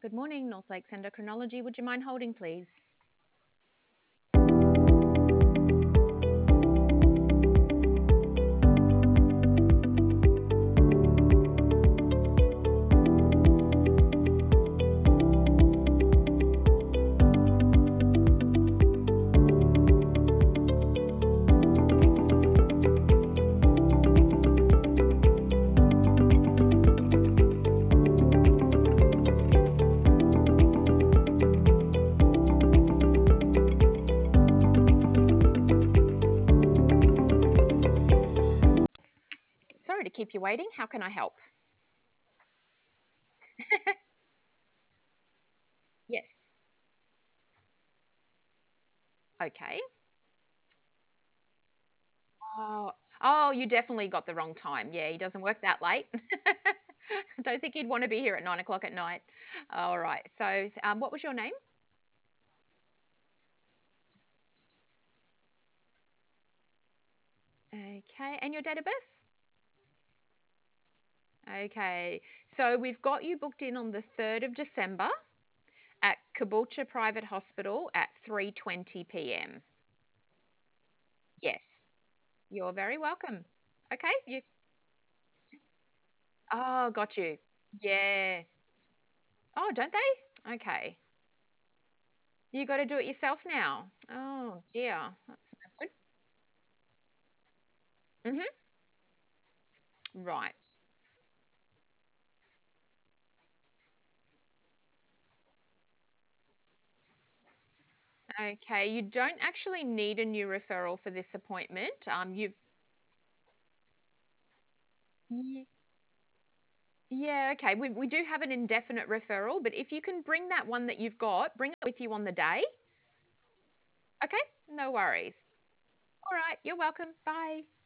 Good morning, North Lakes Endocrinology. Would you mind holding, please? Sorry to keep you waiting. How can I help? Yes. Okay. Oh, oh, you definitely got the wrong time. Yeah, he doesn't work that late. I don't think he'd want to be here at 9 o'clock at night. All right. So, what was your name? Okay. And your date of birth? Okay. So, we've got you booked in on the 3rd of December at Caboolture Private Hospital at 3:20 p.m. Yes. You're very welcome. Okay. You. Oh, got you. Yeah. Oh, don't they? Okay. You got to do it yourself now. Oh dear, that's no good. Right. Okay. You don't actually need a new referral for this appointment. You've. Ye- Yeah. Okay. We do have an indefinite referral, but if you can bring that one that you've got, bring it with you on the day. Okay. No worries. All right. You're welcome. Bye.